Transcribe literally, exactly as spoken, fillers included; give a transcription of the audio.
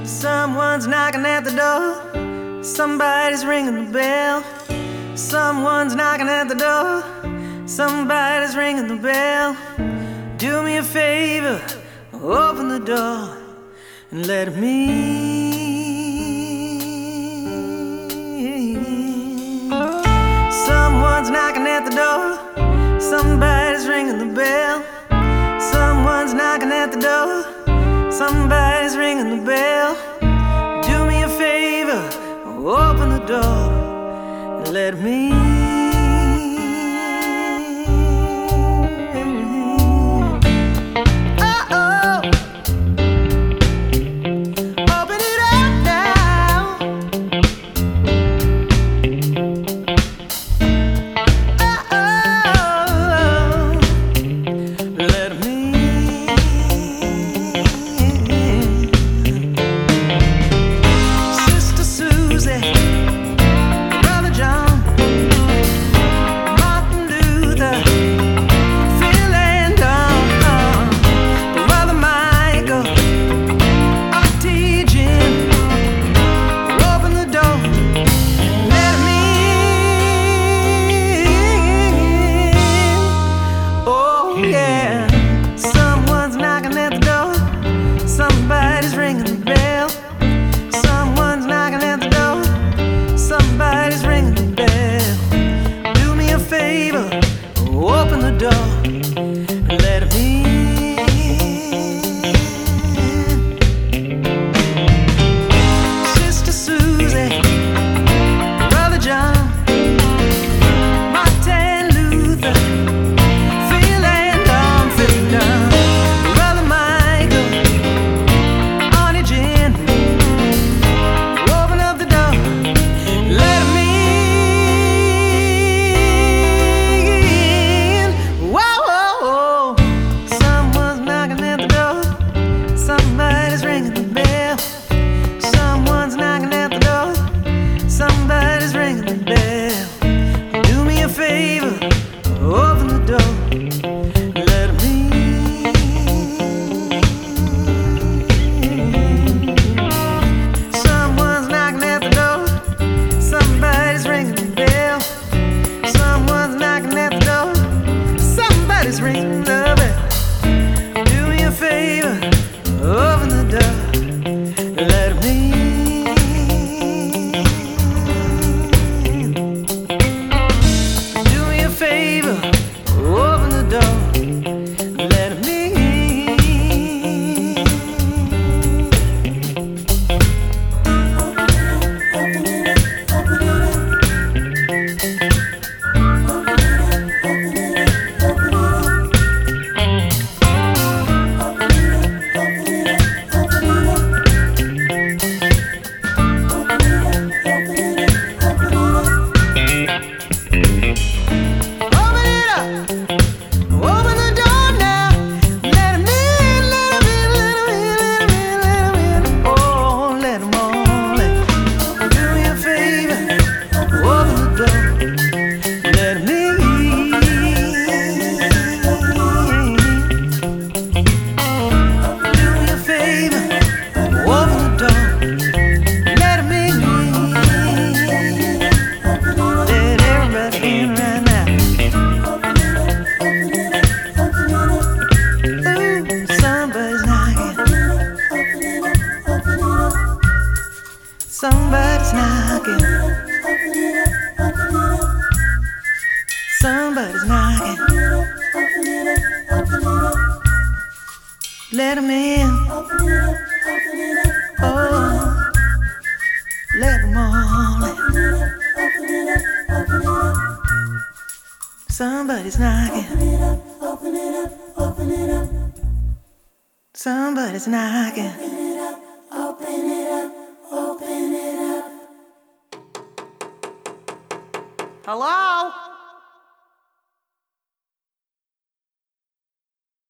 Someone's knocking at the door. Somebody's ringing the bell. Someone's knocking at the door. Somebody's ringing the bell. Do me a favor, open the door and let me in. Someone's knocking at the door. Somebody's ringing the bell. Someone's knocking at the door. Somebody's ringing the bell. Do me a favor, open the door and let me in. Somebody's ringing the bell. Someone's knocking at the door. Somebody's ringing the bell. Do me a favor, open the door and let me in. Sister Susie, Brother John, Martin Luther, Phil and Don, Phil Dunn, Brother Michael, somebody's ringing the bell. Someone's knocking at the door. Somebody's ringing the bell. Do me a favor, open the door, let me in. Someone's knocking at the door. Somebody's ringing the bell. Someone's knocking at the door. Somebody's ringing the bell. Do me a favor, open the door, let me in. Do me a favor, open the door, let me in. Open it up, open it up, open it up, open it up. Somebody's knocking. Somebody's knocking. Let 'em in. Oh, let 'em all in. Somebody's knocking. Somebody's knocking. Open it up. Open it up. Hello?